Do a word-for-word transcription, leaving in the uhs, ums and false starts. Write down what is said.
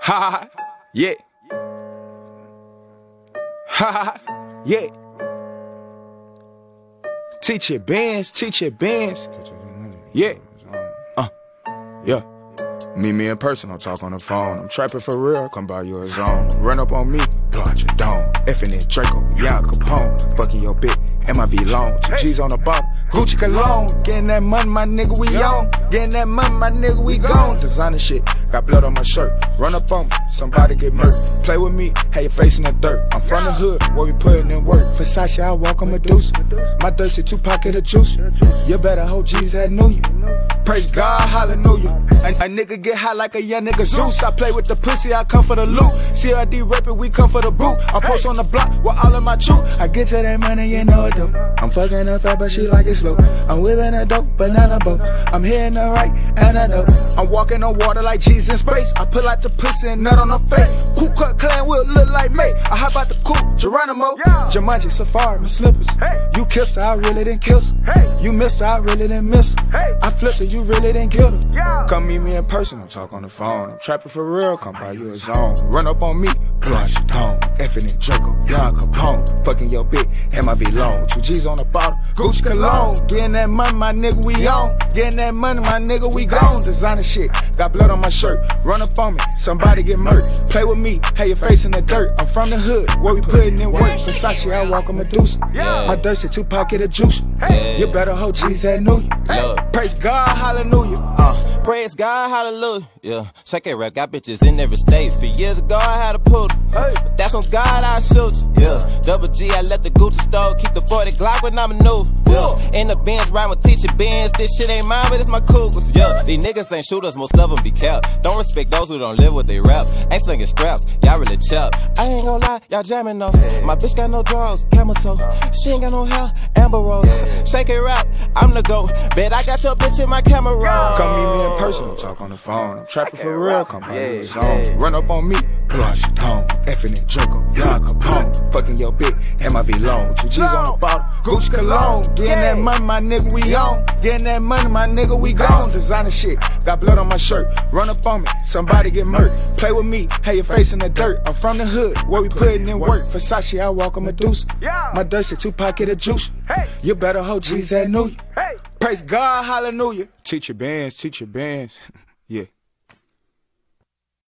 Ha ha, yeah. Ha ha, yeah. Teach your bands, teach your bands. Yeah. Uh, yeah. Meet me in person, I'll talk on the phone. I'm trapping for real, come by your zone. Run up on me, blow out your dome. Effing in Draco, Young Capone. Fucking your bitch, M I V long. Two G's on the bottom, Gucci cologne. Getting that money, my nigga, we on. Getting that money, my nigga, we gone. Designer shit, got blood on my shirt. Run up on me, somebody get murked. Play with me, have your face in the dirt. I'm from the hood, where we putting in work. Versace, I walk on Medusa. My dirty two pocket of juice. You better hope Jesus had knew you. Praise God, hallelujah. A, a nigga get high like a young nigga Zeus. I play with the pussy, I come for the loot. C R D rapping, we come for the boot. I post on the block with all of my truth. I get to that money, you know it though. I'm fucking her fat, but she like it slow. I'm whipping a dope, banana boat. I'm hitting her right, and I know. I'm walking on water like Jesus in space. I pull out the pussy and nut on her face. Ku Klux Klan will look like me. I hop out the coupe, Geronimo. Jumanji, Safari, my slippers. You kissed her, I really didn't kiss her. You missed her, I really didn't miss her. I flipped her, you really didn't kill her. Come meet me in person, I'm talk on the phone. I'm trapping for real, come by your zone. Run up on me, blow out your dome. Effing in Draco, Young Capone. Fucking your bitch, M I V long. Two G's on the bottle, Gucci cologne. Getting that money, my nigga, we on. Getting that money, my nigga, we gone. Designer shit, got blood on my shirt. Run up on me, somebody get murked. Play with me, have your face in the dirt. I'm from the hood, where we putting in work. Versace, I walk on Medusa. My dirty two pocket of juice. You better hope Jesus had knew you. Praise God, hallelujah. Uh, praise God, hallelujah. Yeah, check it, rap. Got bitches in every state. Few years ago, I had a poodle. But that's on God, I shoot you. Yeah, double G, I left the Gucci store. Keep the forty Glock when I'm a new. Yeah, in the Benz, rhyme with teacher Benz. This shit ain't mine, but it's my cougars. Yeah, these niggas ain't shooters, most of them be kept. Don't respect those who don't live what they rap. Ain't slinging straps, y'all really chap. I ain't gon' lie, y'all jamming though. My bitch got no drugs, camel toe. She ain't got no hair, Amber Rose. Shake it, rap, I'm the GOAT. Bet I got your bitch in my camera roll. Come meet me in person, I'm talk on the phone. I'm trapping for real, come by your zone. Run up on me, blow out your dome. Effing in Draco, Young Capone. Fucking your bitch, M I V long. Two G's on the bottle, Gucci cologne. Getting that money, my nigga, we on. Getting that money, my nigga, we gone. Designer shit, got blood on my shirt. Run up on me, somebody get murked. Play with me, have your face in the dirt. I'm from the hood, where we putting in work. Versace, I walk on Medusa. My dirty two pocket of juice. You better hope Jesus had knew you. Praise God, hallelujah. Teach your bands, teach your bands. Yeah.